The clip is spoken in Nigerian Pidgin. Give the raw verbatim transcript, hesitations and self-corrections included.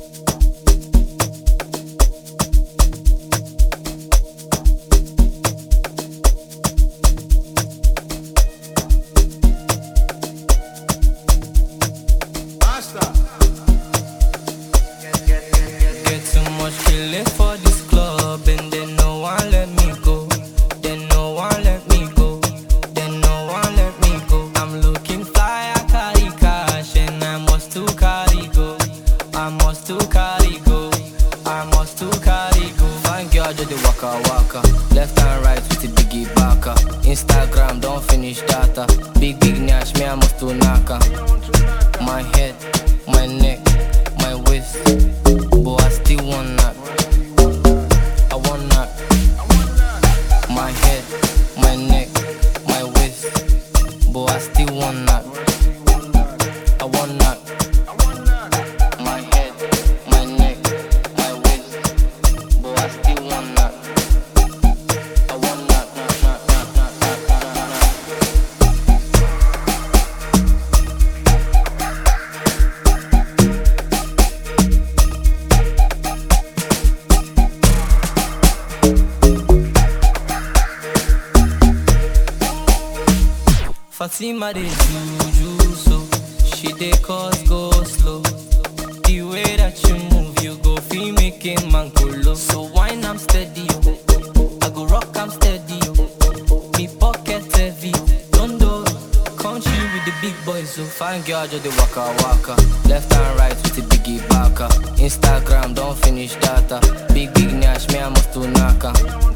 Get too much feeling for this club, and then no one let me go. Then no one let me go. Then no one let me go. I'm looking fly, I carry cash, and I must to carry go. I must to carry go. I must to carry go. Fine girl, just the waka waka. Left and right with the biggie baka. Instagram, don't finish data. Big big nash, me I must to naka. My head, my neck, my waist. But I still want knock. I want knock. My head, my neck, my waist. But I still want knock. I want knock. My head, my neck, my waist. But I still want knock. I want knock, knock, knock, knock, knock, knock, knock, knock. Fatima dey juju so she dey cause go slow. The way that you move, you go feel making man go low. So wine I'm steady, yo. I go rock I'm steady, yo. Me pocket heavy, don't do. Come chill with the big boys, so fine girl just the waka waka. Left and right with the biggie baka. Instagram don't finish data. Big big nash, me I must to naka.